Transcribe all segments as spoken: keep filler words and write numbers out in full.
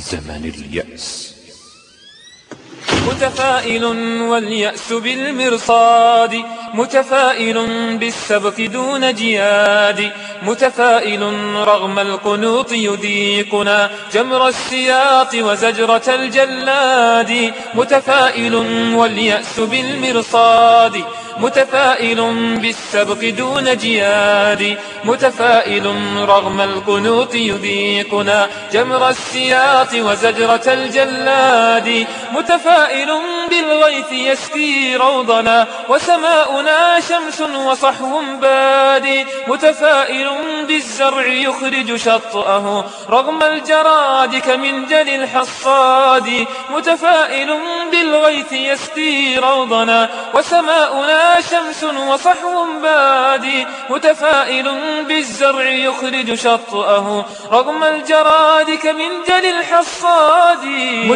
زمن اليأس. متفائل واليأس بالمرصاد، متفائل بالسبق دون جياد، متفائل رغم القنوط يذيقنا جمر السياط وزجرة الجلاد، متفائل واليأس بالمرصاد، متفائل بالسبق دون جياد، متفائل رغم القنوط يذيقنا جمر السياط وزجرة الجلاد، متفائل بالغيث يسقي روضنا وسماؤنا شمس وصحو بادي، متفائل بالزرع يخرج شطأه رغم الجراد كمنجل الحصاد، متفائل بالغيث يسقي روضنا وسماؤنا شمس وصحو بادي، متفائل بالزرع يخرج شطأه رغم الجراد كمنجل الحصاد،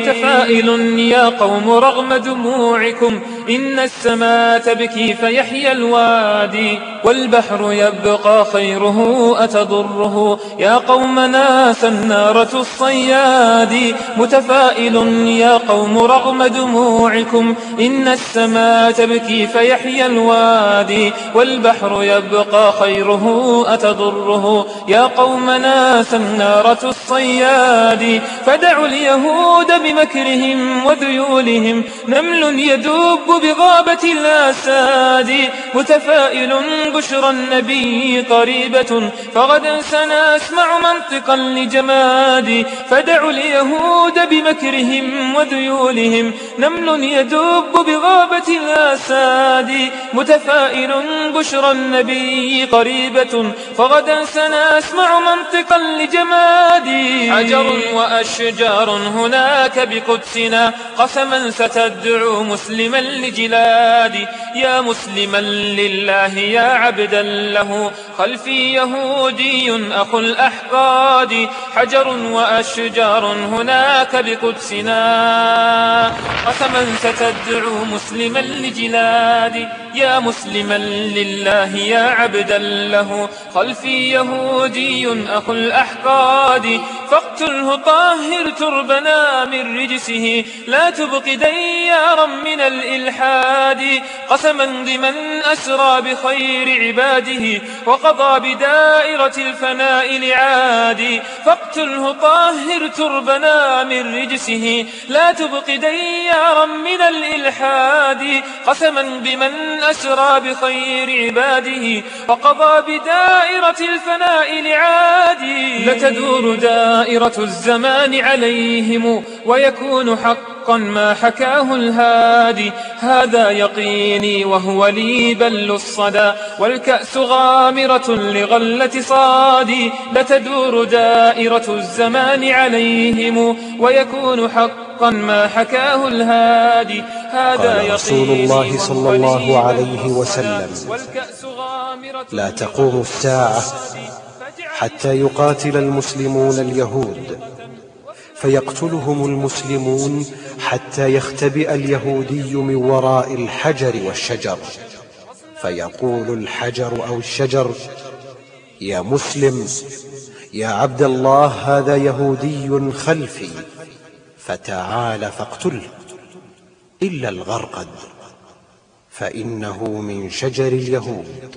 متفائل يا قوم رغم دموعكم إن السماء تبكي فيحيى الوادي، والبحر يبقى خيره أتضره يا قومنا سنارة الصياد، متفائل يا قوم رغم دموعكم إن السماء تبكي فيحيى الوادي، والبحر يبقى خيره أتضره يا قومنا سنارة الصياد، فدعوا اليهود بمكرهم وذيولهم نمل يدب بغابة الأساد، متفائل بشرى النبي قريبة فغدا سنسمع منطقا لجماد، فدعوا اليهود بمكرهم وذيولهم نمل يدب بغابة الأساد، متفائل بشرى النبي قريبة فغدا سنسمع منطقا لجماد، حجر وأشجار هناك بقدسنا قسما ستدعو مسلما لجلاد، يا مسلما لله يا عبدا له خلفي يهودي أخو الأحقاد، حجر وأشجار هناك بقدسنا قسما ستدعو مسلما لجلاد، يا مسلما لله يا عبدا له خلفي يهودي أخو الأحقاد، فاقتله طهر تربنا من رجسه لا تبق ديارا من الإلحاد، قسما بمن أسرى بخير عباده وقضى بدائرة الفناء لعادي، فاقتله طهر تربنا من رجسه لا تبق ديارا من الإلحاد، قسما بمن أسرى بخير عباده وقضى بدائرة الفناء لعادي، لتدور دائرة الزمان عليهم ويكون حقا ما حكاه الهادي، هذا يقيني وهو لي بل الصدى والكأس غامرة لغلة صادي، لتدور دائرة الزمان عليهم ويكون حقا ما حكاه الهادي، هذا قال رسول الله صلى الله عليه وسلم: لا تقوم الساعة حتى يقاتل المسلمون اليهود فيقتلهم المسلمون حتى يختبئ اليهودي من وراء الحجر والشجر، فيقول الحجر أو الشجر: يا مسلم، يا عبد الله، هذا يهودي خلفي، فتعال فاقتله، إلا الغرقد فإنه من شجر اليهود.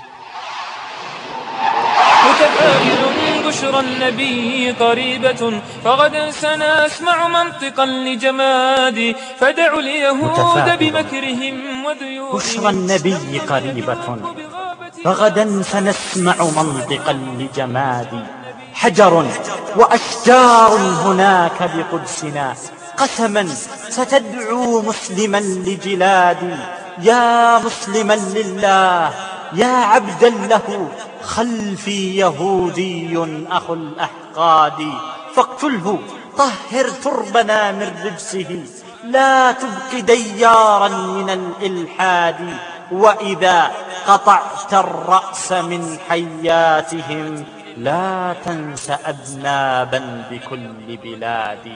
متفائل بشرى النبي قريبة فغدا سنسمع منطقا لجماد، فدعوا اليهود بمكرهم وذيولهم بشرى النبي قريبة فغدا سنسمع منطقا لجماد، حجر وأشجار هناك بقدسنا قسما ستدعو مسلما لجلاد، يا مسلما لله يا عبدا له خلفي يهودي أخو الأحقاد، فاقتله طهر تربنا من رجسه لا تبق ديارا من الإلحاد، وإذا قطعت الرأس من حياتهم لا تنس أذنابا بكل بلاد،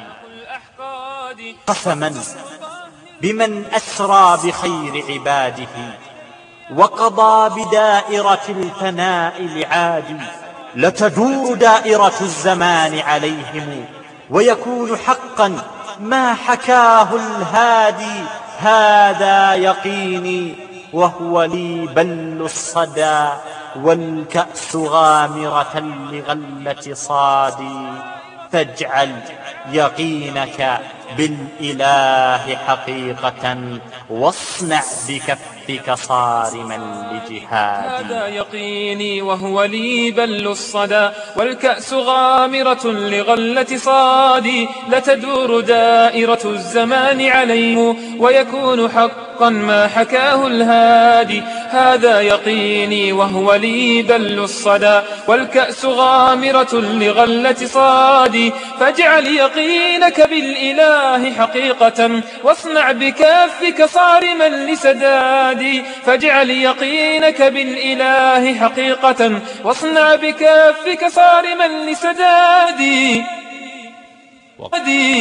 قسما بمن أسرى بخير عباده وقضى بدائرة الفناء لعادي، لتدور دائرة الزمان عليهم ويكون حقا ما حكاه الهادي. هذا يقيني وهو لي بل الصدى، والكأس غامرة لغلة صادي. فاجعل يقينك بالإله حقيقة، واصنع بكفك صارما لجهادي. هذا يقيني وهو لي بل الصدى، والكأس غامرة لغلة صادي. لتدور دائرة الزمان عليه، ويكون حقا ما حكاه الهادي. هذا يقيني وهو لي بل الصدى، والكأس غامرة لغلة صادي. فاجعل يقينك بالإله حقيقة، واصنع بكفك صارما لسدادي. فاجعل يقينك بالإله حقيقة، واصنع بكفك صارما لسدادي.